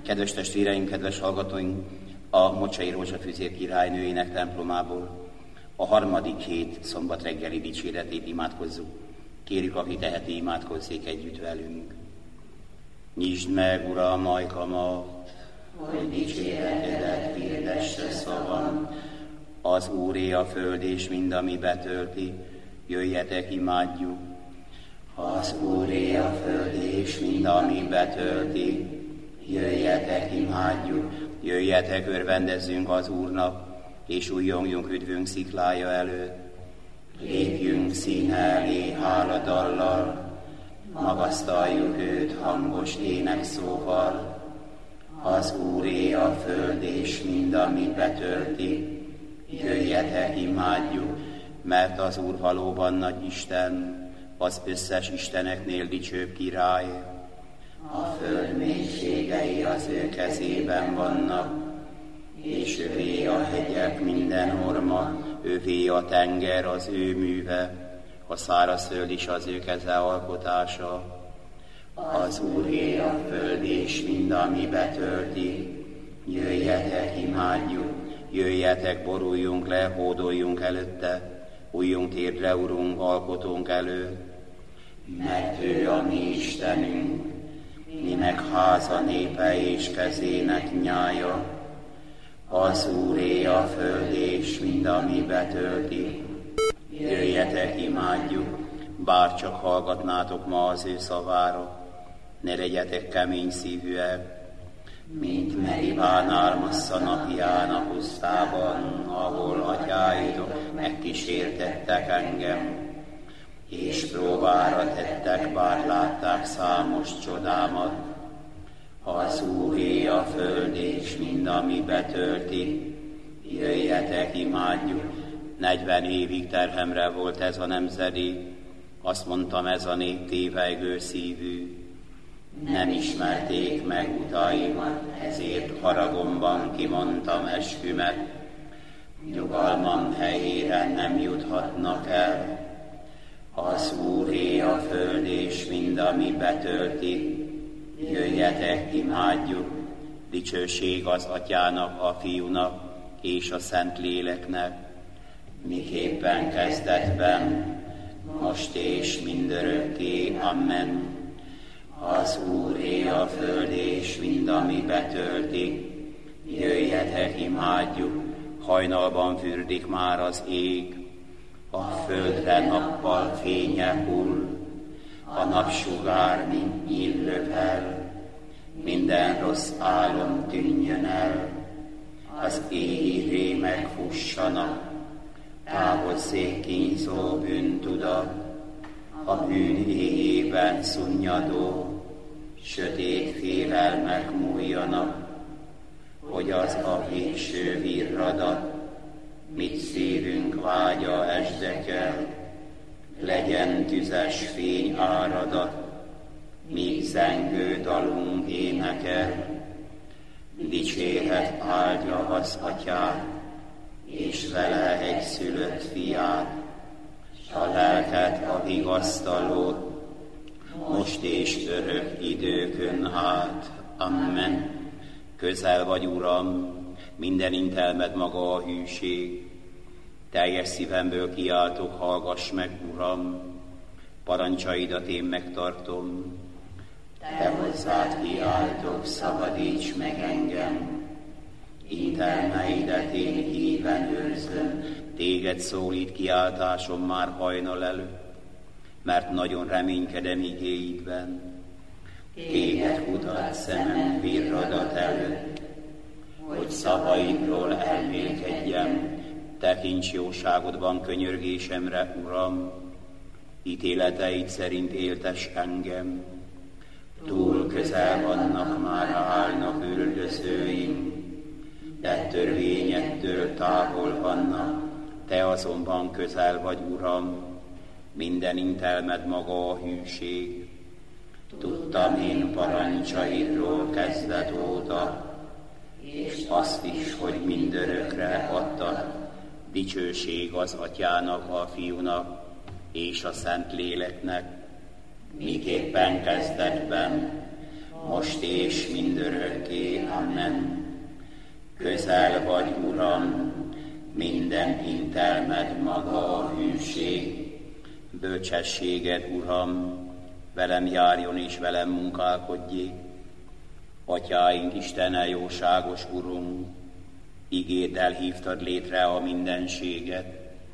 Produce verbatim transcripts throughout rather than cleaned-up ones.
Kedves testvéreink, kedves hallgatóink, a Mocsai Rózsafűzér királynőjének templomából a harmadik hét szombat reggeli dicséretét imádkozzuk. Kérjük, aki teheti, imádkozzék együtt velünk. Nyisd meg, Uram, ajkamat, hogy dicséretedet hirdesse szavam. Az Úré a föld és mind, ami betölti, jöjjetek, imádjuk. Az Úré a föld és mind, ami betölti, jöjjetek, imádjuk. Jöjjetek, örvendezzünk az Úrnak, és újjongjunk üdvünk sziklája előtt. Lépjünk színe elé háladallal, magasztaljuk őt hangos énekszóval. Az Úré a föld és mind, ami betölti, jöjjetek, imádjuk, mert az Úr valóban nagy Isten, az összes isteneknél dicsőbb király. A föld mélységei az ő kezében vannak, és övé a hegyek minden orma, övé a tenger az ő műve, a szárazföld is az ő keze alkotása. Az Úré a föld és mind, ami betölti, jöjjetek, imádjuk, jöjjetek, boruljunk le, hódoljunk előtte, újjunk térdre, Urunk, alkotónk előtt. Mert ő a mi Istenünk, mi meg háza népe és kezének nyája. Az Úré a föld és mind, ami betölti, jöjjetek, imádjuk, bár csak hallgatnátok ma az ő szavára, ne legyetek kemény szívűek, mint Meribánál Massza napján a pusztában, ahol atyáidok megkísértettek engem, és próbára tettek, bár látták számos csodámat. Az Úré a föld és mind, ami betölti, jöjjetek, imádjuk. Negyven évig terhemre volt ez a nemzedék, azt mondtam, ez a nép tévejgő szívű. Nem ismerték meg utaimat, ezért haragomban kimondtam eskümet. Nyugalmam helyére nem juthatnak el. Az Úré a föld és mind, ami betölti, jöjjetek, imádjuk. Dicsőség az Atyának, a Fiúnak és a Szentléleknek, miképpen kezdetben, most és mindörökké. Amen. Az Úré a föld és mind, ami betölti, jöjjetek, imádjuk. Hajnalban fürdik már az ég, a földre nappal fénye hull, a napsugár, mint nyíl lövel, minden rossz álom tűnjön el, az égi rémek fussanak, távozzék kínzó bűntudat, a bűn éjében szunnyadó, sötét félelmek múljanak, hogy az a végső virradat, mit szívünk vágya esdekel, legyen tüzes fény áradat, míg zengő dalunk énekel. Dicséret áldja az Atyát, és vele egy szülött fiát, s a lelket a vigasztalót, most és örök időkön át. Amen. Közel vagy, Uram, minden intelmed maga a hűség. Teljes szívemből kiáltok, hallgass meg, Uram, parancsaidat én megtartom. Te hozzád kiáltok, szabadíts meg engem. Intelmeidet én híven őrzöm. Téged szólít kiáltásom már hajnal előtt, mert nagyon reménykedem igéidben. Téged kutat szemem virradat előtt, hogy szavaidról elmélkedjem. Tekints jóságodban könyörgésemre, Uram, ítéleteid szerint éltes engem. Túl közel vannak, már állnak üldözőim, de törvényettől távol vannak, te azonban közel vagy, Uram, minden intelmed maga a hűség. Tudtam én parancsaidról kezdet óta, és azt is, hogy mindörökre adtad. Dicsőség az Atyának, a Fiúnak és a Szentléleknek, miképpen kezdetben, most most és mindörökké. Amen. Közel vagy, Uram, minden intelmed maga a hűség. Bölcsességed, Uram, velem járjon és velem munkálkodjék. Atyáink, Istene, jóságos Urunk, igéddel hívtad létre a mindenséget.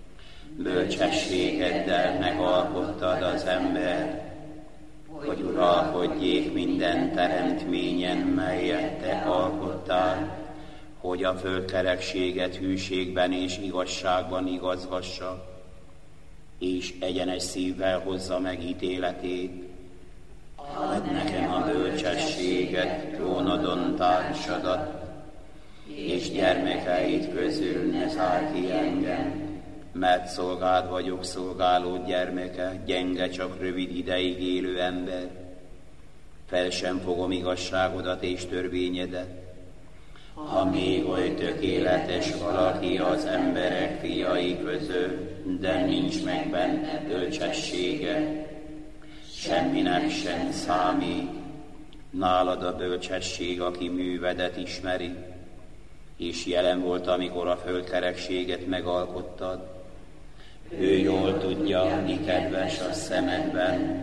Bölcsességeddel megalkottad az ember, hogy uralkodjék minden teremtményen, melyet te alkottál, hogy a földkerekséget hűségben és igazságban igazgassa, és egyenes szívvel hozza meg ítéletét. Add nekem a bölcsességet, trónodon társadat, és gyermekeid közül ne zárj ki engem, mert szolgád vagyok, szolgálód gyermeke, gyenge, csak rövid ideig élő ember. Fel sem fogom igazságodat és törvényedet. Ha még oly tökéletes valaki az emberek fiai közül, de nincs meg benne bölcsessége, semminek sem számít. Nálad a bölcsesség, aki művedet ismeri, és jelen volt, amikor a földkerekséget megalkottad. Ő jól tudja, mi kedves a szemedben,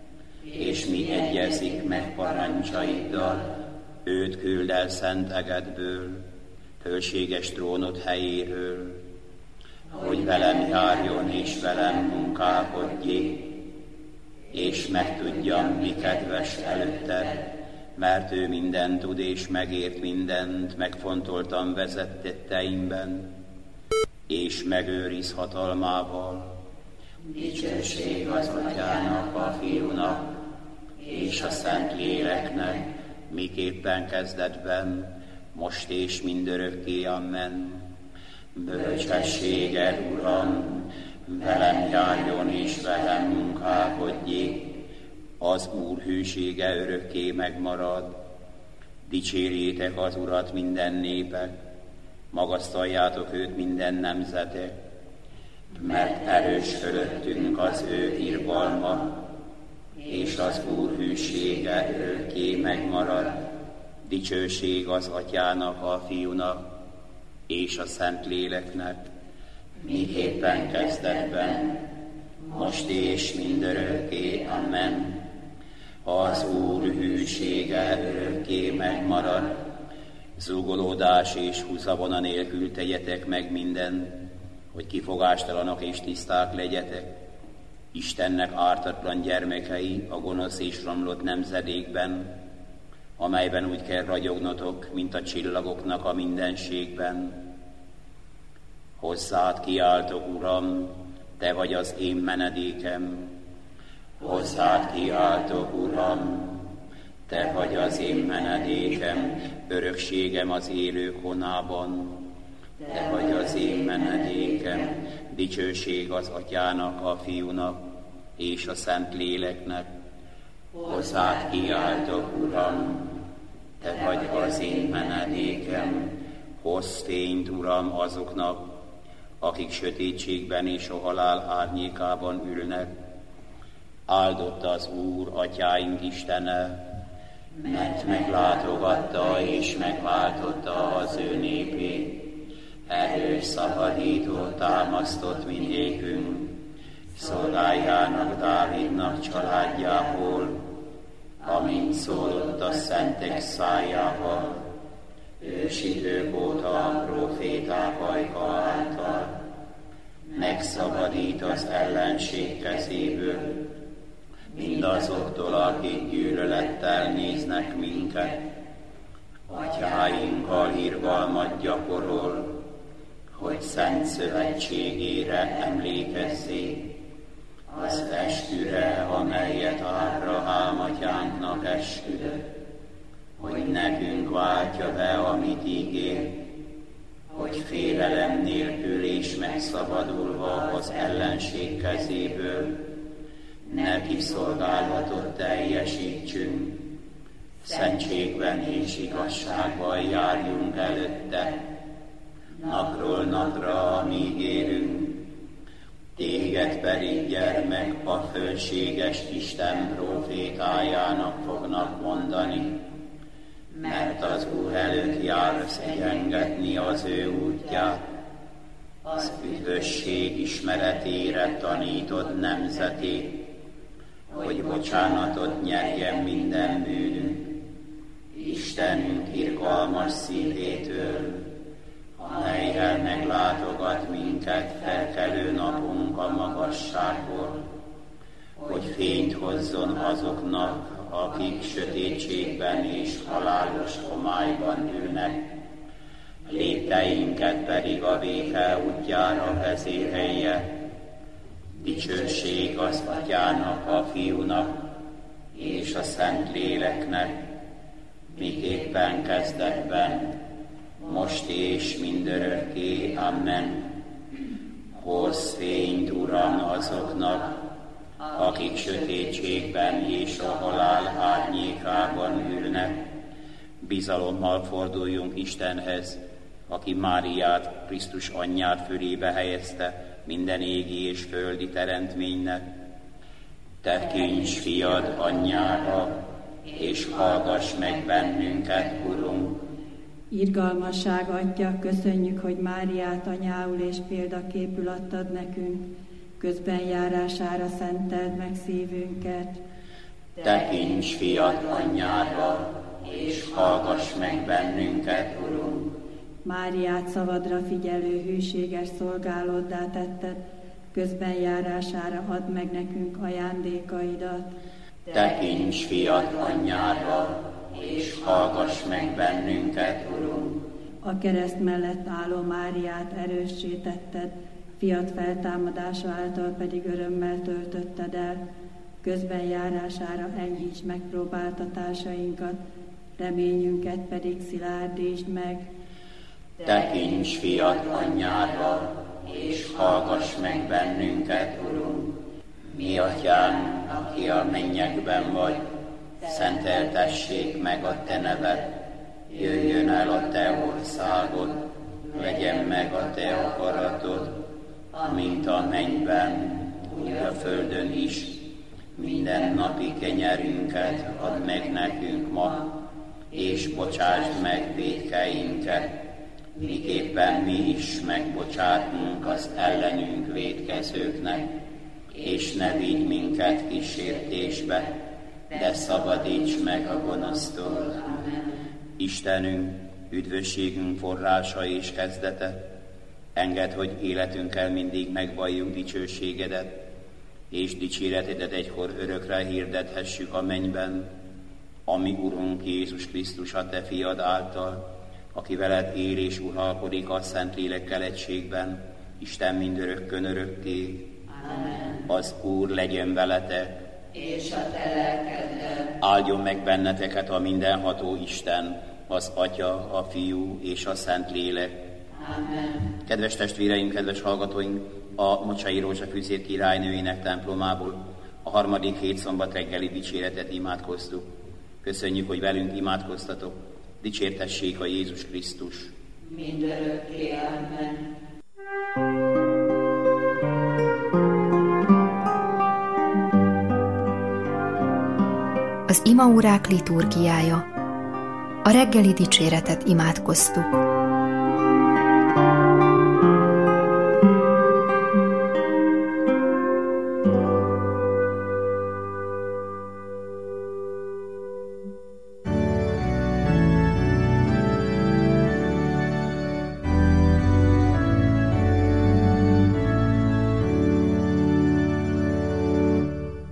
és mi egyezik meg parancsaiddal. Őt küld el szent egedből, fölséges trónod helyéről, hogy velem járjon és velem munkálkodjék, és megtudjam, mi kedves előtted, mert ő mindent tud és megért mindent, megfontoltam vezettetteimben, és megőriz hatalmával. Dicsőség az Atyának, a Fiúnak, és a Szent Léleknek, miképpen kezdetben, most és mindörökké. Amen. Bölcsességed, Uram, velem járjon és velem munkálkodjék, az Úr hűsége örökké megmarad. Dicsérjétek az Urat minden népek, magasztaljátok őt minden nemzetek, mert erős fölöttünk az ő irgalma, és az Úr hűsége örökké megmarad. Dicsőség az Atyának, a Fiúnak, és a Szent Léleknek, miképpen kezdetben, most és mindörökké. Amen. Az Úr hűsége örökké megmarad. Zúgolódás és húzavona nélkül tegyetek meg mindent, hogy kifogástalanok és tiszták legyetek. Istennek ártatlan gyermekei a gonosz és romlott nemzedékben, amelyben úgy kell ragyognotok, mint a csillagoknak a mindenségben. Hozzád kiáltok, Uram, te vagy az én menedékem. Hozzád kiáltok, Uram, te vagy az én menedékem, örökségem az élők honában. Te vagy az én menedékem, dicsőség az Atyának, a Fiúnak, és a Szent Léleknek. Hozzád kiáltok, Uram, te vagy az én menedékem, hozz fényt, Uram, azoknak, akik sötétségben és a halál árnyékában ülnek. Áldott az Úr, Atyáink Istene, mert meglátogatta és megváltotta az ő népét. Erős szabadító támasztott mindékünk, szolgájának, Dávidnak családjából, amint szólott a szentek szájával, ősidők óta a proféták ajka által. Megszabadít az ellenség kezéből, mindazoktól, akik gyűlölettel néznek minket. Atyáinkkal irgalmat gyakorol, hogy szent szövetségére emlékezzék, az esküre, amelyet Ábrahám atyánknak esküdött, hogy nekünk váltja be, amit ígér, hogy félelem nélkül és megszabadulva az ellenség kezéből neki szolgálatot teljesítsünk, szentségben és igazságban járjunk előtte, napról napra, amíg élünk. Téged pedig, gyermek, a fölséges Isten profétájának fognak mondani, megszegyengetni az ő útját. Az üdvösség ismeretére tanítod nemzetét, hogy bocsánatot nyerjen minden bűnünk. Istenünk irgalmas szívétől, amelyel meglátogat minket felkelő napunk a magasságból, hogy fényt hozzon azoknak, akik sötétségben és halálos homályban ülnek, lépteinket pedig a véke útjára vezérelje. Dicsőség az Atyának, a Fiúnak és a Szentléleknek, miképpen kezdetben, most és mindörökké. Amen. Hozz fényt, Uram, azoknak, akik sötétségben és a halál árnyékában ülnek. Bizalommal forduljunk Istenhez, aki Máriát, Krisztus anyját fölébe helyezte minden égi és földi teremtménynek. Tekints fiad anyjára, és hallgass meg bennünket, Urunk. Irgalmasság Atya, köszönjük, hogy Máriát anyául és példaképül adtad nekünk, közben járására szenteld meg szívünket. Tekints fiad anyjára, és hallgass meg bennünket, Urunk. Máriát szavadra figyelő hűséges szolgálóddá tetted, közben járására add meg nekünk ajándékaidat. Tekints fiad anyjára, és hallgass meg bennünket, Urunk. A kereszt mellett álló Máriát erőssé tetted, fiad feltámadása által pedig örömmel töltötted el, közben járására enyhíts megpróbáltatásainkat, reményünket pedig szilárdítsd meg. Tekints fiad anyjára, és hallgass meg bennünket, Urunk. Mi Atyám, aki a mennyekben vagy, szenteltessék meg a te neved, jöjjön el a te országod, legyen meg a te akaratod, mint a mennyben, úgy a földön is. Minden napi kenyerünket add meg nekünk ma, és bocsásd meg vétkeinket, miképpen mi is megbocsátunk az ellenünk vétkezőknek, és ne vigy minket kísértésbe, de szabadíts meg a gonosztól. Istenünk, üdvösségünk forrása és kezdete, engedd, hogy életünkkel mindig megvalljuk dicsőségedet, és dicséretedet egykor örökre hirdethessük a mennyben, ami Urunk Jézus Krisztus a te fiad által, aki veled él és uralkodik a Szentlélekkel egységben, Isten mindörökkön örökké. Amen. Az Úr legyen veletek, és a te lelkeddel. Áldjon meg benneteket a mindenható Isten, az Atya, a Fiú és a Szentlélek. Amen. Kedves testvéreim, kedves hallgatóink, a Mocsai Rózsafűzér királynőjének templomából a harmadik hét szombat reggeli dicséretet imádkoztuk. Köszönjük, hogy velünk imádkoztatok. Dicsértessék a Jézus Krisztus. Mindörökké. Amen. Az imaórák liturgiája. A reggeli dicséretet imádkoztuk.